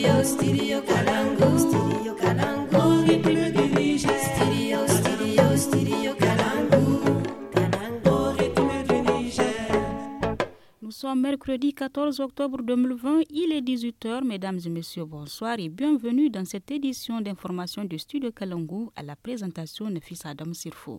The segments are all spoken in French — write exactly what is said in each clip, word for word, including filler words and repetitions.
Studio, Studio Kalangu. Studio Kalangu. Rythme du Niger. Studio, Studio, Studio Kalangu. Kalangu. Rythme du Niger. Nous sommes mercredi quatorze octobre deux mille vingt, il est dix-huit heures. Mesdames et messieurs, bonsoir et bienvenue dans cette édition d'information du Studio Kalangu à la présentation de Nafisa Adam Sirfo.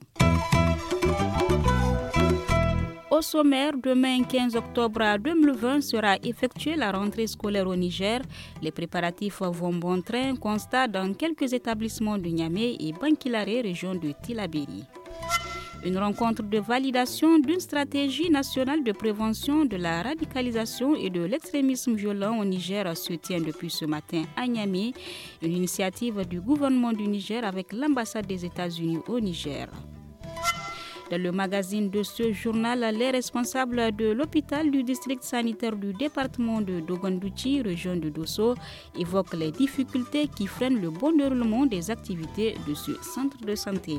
Au sommaire, demain quinze octobre deux mille vingt sera effectuée la rentrée scolaire au Niger. Les préparatifs vont bon train, constat dans quelques établissements de Niamey et Bankilare, région de Tillabéri. Une rencontre de validation d'une stratégie nationale de prévention de la radicalisation et de l'extrémisme violent au Niger se tient depuis ce matin à Niamey, une initiative du gouvernement du Niger avec l'ambassade des États-Unis au Niger. Dans le magazine de ce journal, les responsables de l'hôpital du district sanitaire du département de Dogondouchi, région de Dosso, évoquent les difficultés qui freinent le bon déroulement des activités de ce centre de santé.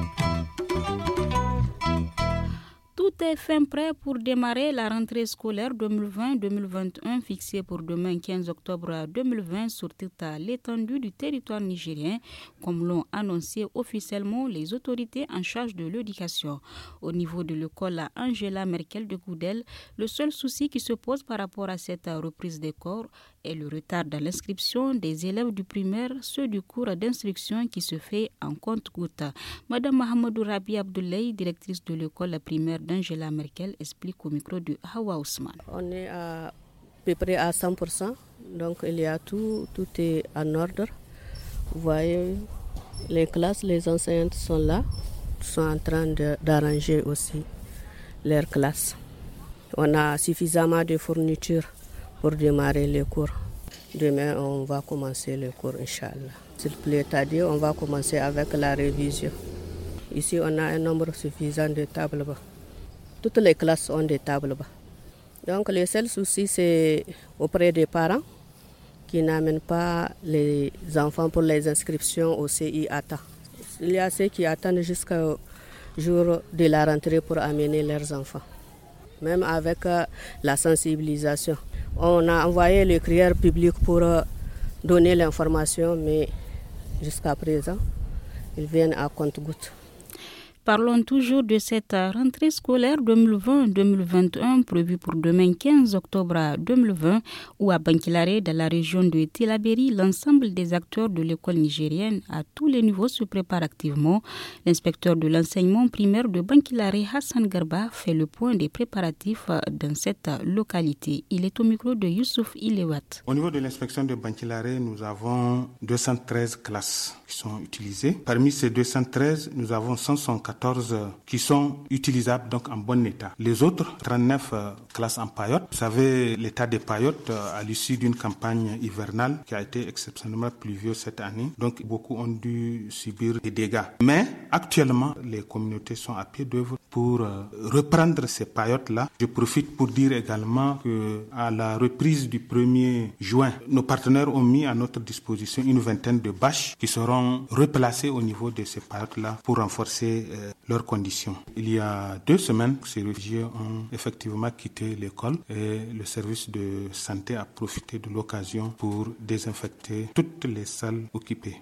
Tout est fin prêt pour démarrer la rentrée scolaire deux mille vingt deux mille vingt et un fixée pour demain quinze octobre deux mille vingt sur toute l'étendue du territoire nigérien, comme l'ont annoncé officiellement les autorités en charge de l'éducation. Au niveau de l'école Angela Merkel de Goudel, le seul souci qui se pose par rapport à cette reprise des cours est le retard dans l'inscription des élèves du primaire, ceux du cours d'instruction qui se fait en compte-gouttes. Madame Mahamadou Rabi Abdoulaye, directrice de l'école primaire d'Angela Merkel, explique au micro de Hawa Ousmane. On est à peu près à cent pour cent, donc il y a tout, tout est en ordre. Vous voyez, les classes, les enseignantes sont là, sont en train de, d'arranger aussi leurs classes. On a suffisamment de fournitures pour démarrer les cours. Demain, on va commencer les cours, Inch'Allah. S'il plaît à Dieu, on va commencer avec la révision. Ici, on a un nombre suffisant de tables. Toutes les classes ont des tables. Donc, le seul souci, c'est auprès des parents qui n'amènent pas les enfants pour les inscriptions au C I A T A. Il y a ceux qui attendent jusqu'au jour de la rentrée pour amener leurs enfants. Même avec la sensibilisation. On a envoyé le crieur public pour donner l'information, mais jusqu'à présent, ils viennent à compte-gouttes. Parlons toujours de cette rentrée scolaire deux mille vingt deux mille vingt et un prévue pour demain quinze octobre deux mille vingt où à Bankilare, dans la région de Tillabéri, l'ensemble des acteurs de l'école nigérienne à tous les niveaux se prépare activement. L'inspecteur de l'enseignement primaire de Bankilare, Hassan Garba, fait le point des préparatifs dans cette localité. Il est au micro de Youssouf Ilewat. Au niveau de l'inspection de Bankilare, nous avons deux cent treize classes qui sont utilisées. Parmi ces deux cent treize, nous avons cent soixante-quatorze qui sont utilisables, donc en bon état. Les autres, trente-neuf euh, classes en paillotes. Vous savez, l'état des paillotes euh, à l'issue d'une campagne hivernale qui a été exceptionnellement pluvieuse cette année. Donc, beaucoup ont dû subir des dégâts. Mais, actuellement, les communautés sont à pied d'œuvre pour euh, reprendre ces paillotes-là. Je profite pour dire également que à la reprise du premier juin, nos partenaires ont mis à notre disposition une vingtaine de bâches qui seront replacées au niveau de ces paillotes-là pour renforcer euh, leurs conditions. Il y a deux semaines, ces réfugiés ont effectivement quitté l'école et le service de santé a profité de l'occasion pour désinfecter toutes les salles occupées.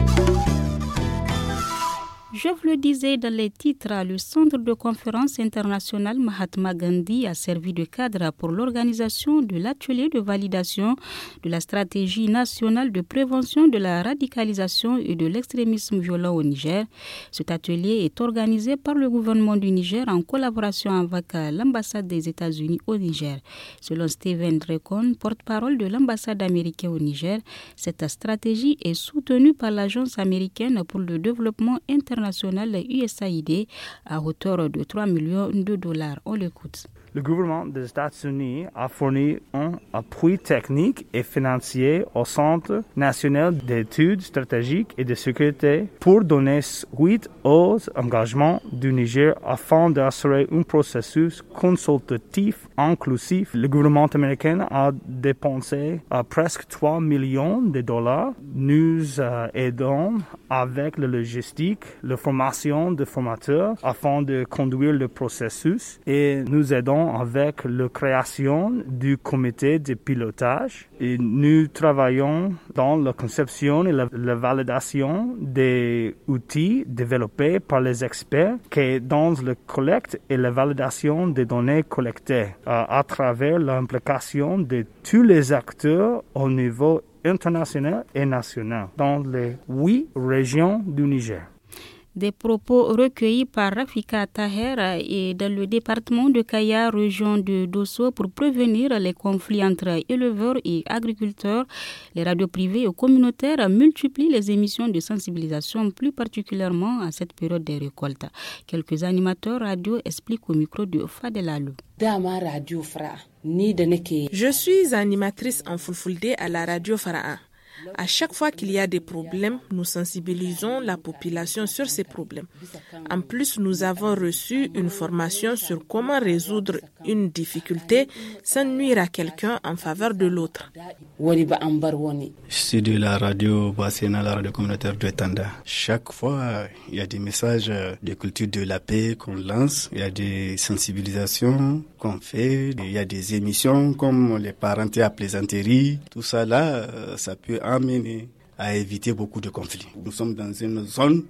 Je vous le disais dans les titres, le Centre de conférence internationale Mahatma Gandhi a servi de cadre pour l'organisation de l'atelier de validation de la stratégie nationale de prévention de la radicalisation et de l'extrémisme violent au Niger. Cet atelier est organisé par le gouvernement du Niger en collaboration avec l'ambassade des États-Unis au Niger. Selon Steven Drecon, porte-parole de l'ambassade américaine au Niger, cette stratégie est soutenue par l'agence américaine pour le développement international U S A I D à hauteur de trois millions de dollars. On l'écoute. Le gouvernement des États-Unis a fourni un appui technique et financier au Centre national d'études stratégiques et de sécurité pour donner suite aux engagements du Niger afin d'assurer un processus consultatif inclusif. Le gouvernement américain a dépensé uh, presque trois millions de dollars. Nous uh, aidons avec la logistique, la formation de formateurs afin de conduire le processus et nous aidons travaillons avec la création du comité de pilotage et nous travaillons dans la conception et la, la validation des outils développés par les experts qui dans la collecte et la validation des données collectées euh, à travers l'implication de tous les acteurs au niveau international et national dans les huit régions du Niger. Des propos recueillis par Rafika Taher et dans le département de Kaya, région de Dosso, pour prévenir les conflits entre éleveurs et agriculteurs. Les radios privées et communautaires multiplient les émissions de sensibilisation, plus particulièrement à cette période des récoltes. Quelques animateurs radio expliquent au micro de Fadel Alou. Je suis animatrice en Fulfulde à la radio Fara'a. À chaque fois qu'il y a des problèmes, nous sensibilisons la population sur ces problèmes. En plus, nous avons reçu une formation sur comment résoudre une difficulté sans nuire à quelqu'un en faveur de l'autre. Je suis de la radio Bassena, la radio communautaire de Tanda. Chaque fois, il y a des messages de culture de la paix qu'on lance, il y a des sensibilisations qu'on fait, il y a des émissions comme les parentés à plaisanterie. Tout ça là, ça peut amener à éviter beaucoup de conflits. Nous sommes dans une zone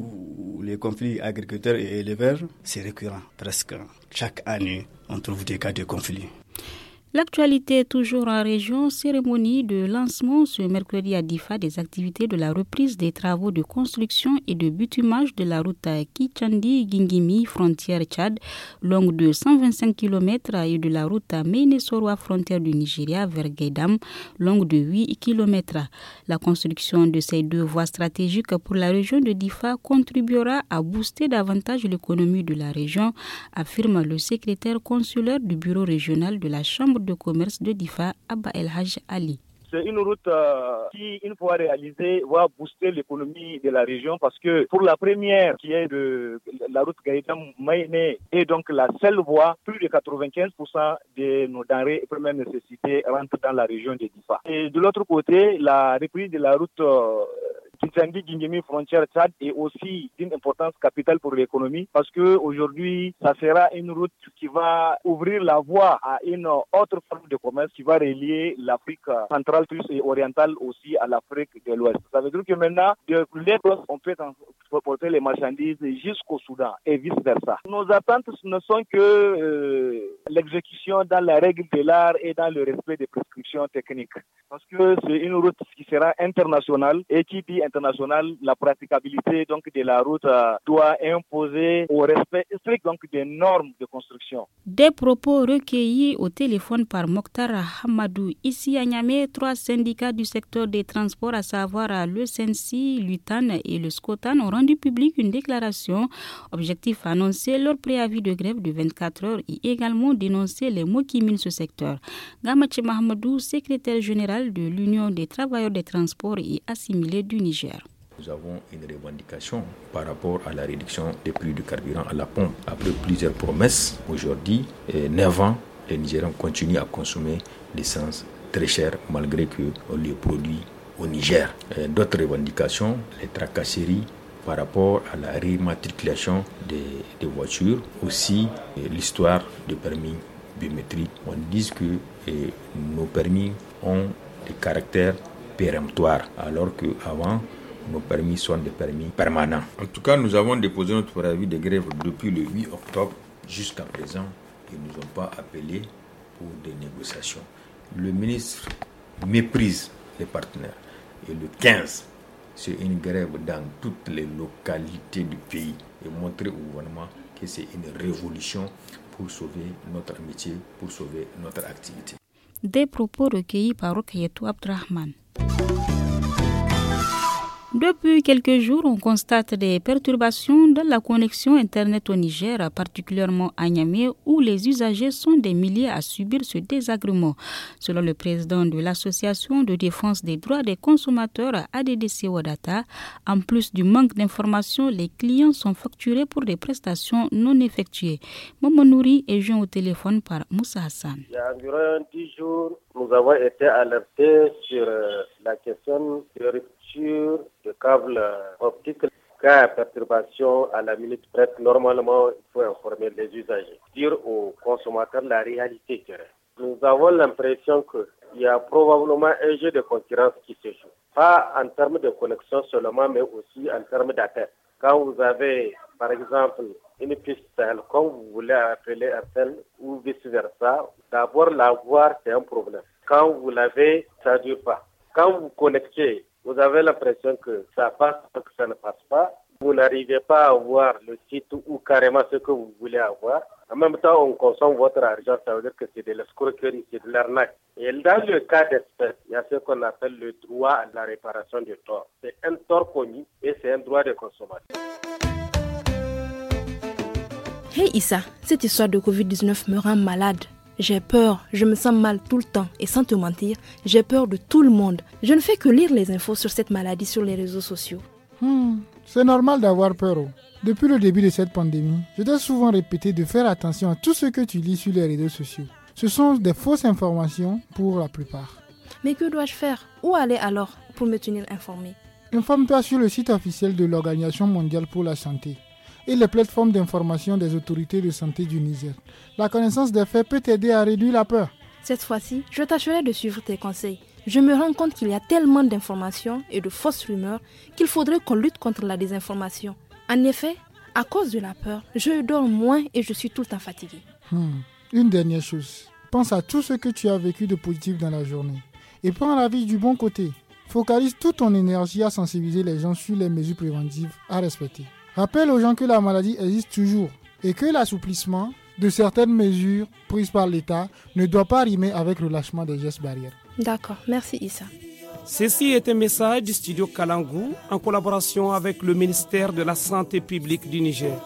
où les conflits agriculteurs et éleveurs, c'est récurrent. Presque chaque année, on trouve des cas de conflits. L'actualité est toujours en région. Cérémonie de lancement ce mercredi à Difa des activités de la reprise des travaux de construction et de bitumage de la route Kichandi-Gingimi, frontière Tchad, longue de cent vingt-cinq kilomètres, et de la route Méné-Soroa, frontière du Nigeria, vers Gaïdam, longue de huit kilomètres. La construction de ces deux voies stratégiques pour la région de Difa contribuera à booster davantage l'économie de la région, affirme le secrétaire consulaire du bureau régional de la Chambre de commerce de Difa, Abba El Haj Ali. C'est une route euh, qui, une fois réalisée, va booster l'économie de la région parce que pour la première, qui est de la route Gaïdam-Maïné, est donc la seule voie, plus de quatre-vingt-quinze pour cent de nos denrées et premières nécessités rentrent dans la région de Difa. Et de l'autre côté, la reprise de la route euh, Kichandi-Gingimi, frontière Tchad, est aussi d'une importance capitale pour l'économie parce que aujourd'hui, ça sera une route qui va ouvrir la voie à une autre forme de commerce qui va relier l'Afrique centrale plus et orientale aussi à l'Afrique de l'Ouest. Ça veut dire que maintenant, de l'Est, on peut transporter les marchandises jusqu'au Soudan et vice-versa. Nos attentes ne sont que euh, l'exécution dans la règle de l'art et dans le respect des prescriptions techniques. Parce que c'est une route qui sera internationale et qui dit internationale, la praticabilité donc de la route euh, doit imposer au respect strict donc des normes de construction. Des propos recueillis au téléphone par Mokhtar Hamadou. Ici à Niamey, trois syndicats du secteur des transports, à savoir le S E N S I, l'U T A N et le SCOTAN, ont rendu public une déclaration. Objectif annoncer leur préavis de grève de vingt-quatre heures et également dénoncer les maux qui minent ce secteur. Gamache Mahamadou, secrétaire général de l'Union des travailleurs des transports et assimilés du Niger. Nous avons une revendication par rapport à la réduction des prix du carburant à la pompe. Après plusieurs promesses, aujourd'hui, neuf ans, les Nigériens continuent à consommer l'essence très chère malgré qu'on les produit au Niger. Et d'autres revendications, les tracasseries par rapport à la rématriculation des, des voitures, aussi l'histoire des permis biométriques. On dit que eh, nos permis ont des caractères péremptoires, alors qu'avant, nos permis sont des permis permanents. En tout cas, nous avons déposé notre préavis de grève depuis le huit octobre jusqu'à présent. Ils ne nous ont pas appelés pour des négociations. Le ministre méprise les partenaires. Et le quinze, c'est une grève dans toutes les localités du pays et montrer au gouvernement que c'est une révolution pour sauver notre métier, pour sauver notre activité. Des propos recueillis par Rokayetou Abdrahman. Depuis quelques jours, on constate des perturbations dans la connexion Internet au Niger, particulièrement à Niamey, où les usagers sont des milliers à subir ce désagrément. Selon le président de l'Association de défense des droits des consommateurs, A D D C Wadata, en plus du manque d'informations, les clients sont facturés pour des prestations non effectuées. Maman Nouri est joint au téléphone par Moussa Hassan. Il y a environ dix jours, nous avons été alertés sur la question de de câbles optiques. Cas perturbation à la minute près, normalement, il faut informer les usagers, dire aux consommateurs la réalité du terrain. Nous avons l'impression qu'il y a probablement un jeu de concurrence qui se joue. Pas en termes de connexion seulement, mais aussi en termes d'appel. Quand vous avez, par exemple, une piste comme vous voulez appeler R T L ou vice-versa, d'abord l'avoir, c'est un problème. Quand vous l'avez, ça ne dure pas. Quand vous connectez, vous avez l'impression que ça passe ou que ça ne passe pas. Vous n'arrivez pas à avoir le site ou carrément ce que vous voulez avoir. En même temps, on consomme votre argent, ça veut dire que c'est de l'escroquerie, c'est de l'arnaque. Et dans le cas d'espèce, il y a ce qu'on appelle le droit à la réparation du tort. C'est un tort connu et c'est un droit de consommateur. Hey Issa, cette histoire de covid dix-neuf me rend malade. J'ai peur, je me sens mal tout le temps et sans te mentir, j'ai peur de tout le monde. Je ne fais que lire les infos sur cette maladie sur les réseaux sociaux. Hmm, c'est normal d'avoir peur. Oh. Depuis le début de cette pandémie, je t'ai souvent répété de faire attention à tout ce que tu lis sur les réseaux sociaux. Ce sont des fausses informations pour la plupart. Mais que dois-je faire? Où aller alors pour me tenir informé? Informe-toi sur le site officiel de l'Organisation mondiale pour la santé et les plateformes d'information des autorités de santé du Niger. La connaissance des faits peut t'aider à réduire la peur. Cette fois-ci, je tâcherai de suivre tes conseils. Je me rends compte qu'il y a tellement d'informations et de fausses rumeurs qu'il faudrait qu'on lutte contre la désinformation. En effet, à cause de la peur, je dors moins et je suis tout le temps fatigué. Hmm. Une dernière chose, pense à tout ce que tu as vécu de positif dans la journée et prends la vie du bon côté. Focalise toute ton énergie à sensibiliser les gens sur les mesures préventives à respecter. Rappelle aux gens que la maladie existe toujours et que l'assouplissement de certaines mesures prises par l'État ne doit pas rimer avec le lâchement des gestes barrières. D'accord, merci Issa. Ceci est un message du studio Kalangu en collaboration avec le ministère de la Santé publique du Niger.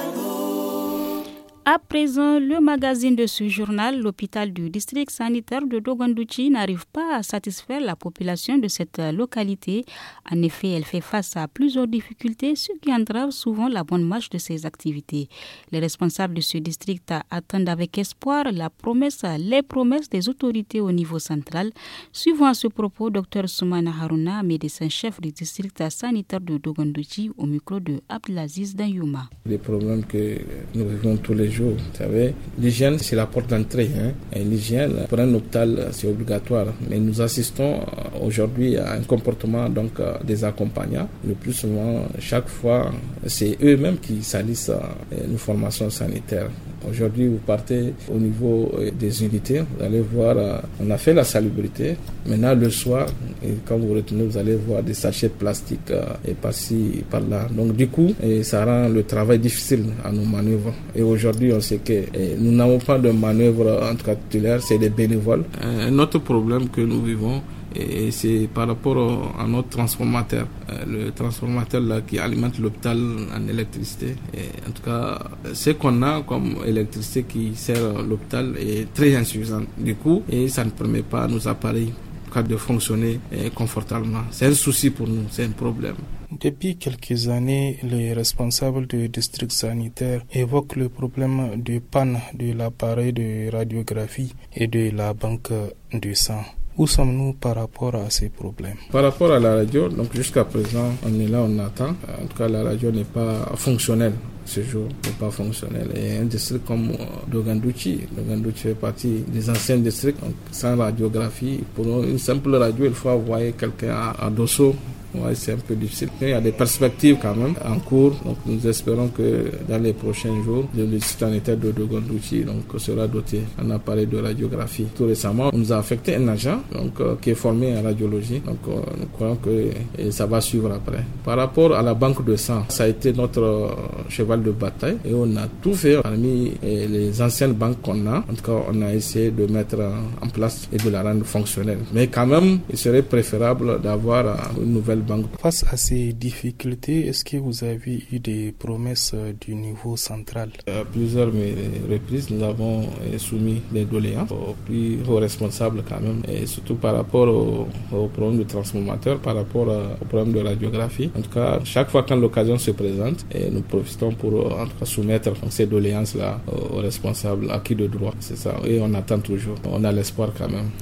À présent, le magazine de ce journal, l'hôpital du district sanitaire de Dogondouchi n'arrive pas à satisfaire la population de cette localité. En effet, elle fait face à plusieurs difficultés, ce qui entrave souvent la bonne marche de ses activités. Les responsables de ce district attendent avec espoir la promesse, les promesses des autorités au niveau central. Suivant à ce propos, Dr Soumana Harouna, médecin-chef du district sanitaire de Dogondouchi, au micro de Abdelaziz Danyouma. Les problèmes que nous vivons tous les jours, vous savez, l'hygiène c'est la porte d'entrée. Hein. Et l'hygiène, pour un hôpital, c'est obligatoire. Mais nous assistons aujourd'hui à un comportement donc des accompagnants. Le plus souvent, chaque fois, c'est eux-mêmes qui salissent nos formations sanitaires. Aujourd'hui, vous partez au niveau des unités, vous allez voir, on a fait la salubrité. Maintenant, le soir, et quand vous retournez, vous allez voir des sachets de plastique et par-ci, par-là. Donc, du coup, et ça rend le travail difficile à nos manœuvres. Et aujourd'hui, on sait que nous n'avons pas de manœuvre, en tout cas titulaire, c'est des bénévoles. Un autre problème que nous vivons, et c'est par rapport à notre transformateur, le transformateur là qui alimente l'hôpital en électricité. Et en tout cas, ce qu'on a comme électricité qui sert l'hôpital est très insuffisant. Du coup, et ça ne permet pas à nos appareils de fonctionner confortablement. C'est un souci pour nous, c'est un problème. Depuis quelques années, les responsables du district sanitaire évoquent le problème de panne de l'appareil de radiographie et de la banque du sang. Où sommes-nous par rapport à ces problèmes? Par rapport à la radio, donc jusqu'à présent, on est là, on attend. En tout cas, la radio n'est pas fonctionnelle. Ce jour n'est pas fonctionnel. Et un district comme Dogondouchi, Dogondouchi fait partie des anciens districts, donc sans radiographie. Pour une simple radio, il faut envoyer quelqu'un à, à Dosso. Ouais, c'est un peu difficile. Il y a des perspectives quand même en cours. Donc nous espérons que dans les prochains jours, le district sanitaire de Dogondouchi donc, sera doté d'un appareil de radiographie. Tout récemment, on nous a affecté un agent donc, euh, qui est formé en radiologie. Donc euh, nous croyons que et ça va suivre après. Par rapport à la banque de sang, ça a été notre euh, cheval de bataille et on a tout fait parmi et les anciennes banques qu'on a. En tout cas, on a essayé de mettre en place et de la rendre fonctionnelle. Mais quand même, il serait préférable d'avoir euh, une nouvelle banque. Face à ces difficultés, est-ce que vous avez eu des promesses du niveau central? À plusieurs reprises, nous avons soumis des doléances aux plus hauts responsables quand même, et surtout par rapport au, au problème de transformateur, par rapport au problème de radiographie. En tout cas, chaque fois quand l'occasion se présente, et nous profitons pour en tout cas soumettre ces doléances-là aux responsables acquis de droit. C'est ça, et on attend toujours. On a l'espoir quand même.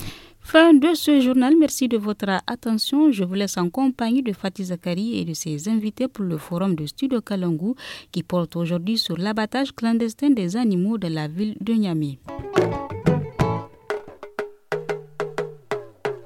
Fin de ce journal. Merci de votre attention. Je vous laisse en compagnie de Fatih Zakari et de ses invités pour le forum de Studio Kalangu qui porte aujourd'hui sur l'abattage clandestin des animaux de la ville de Niamey.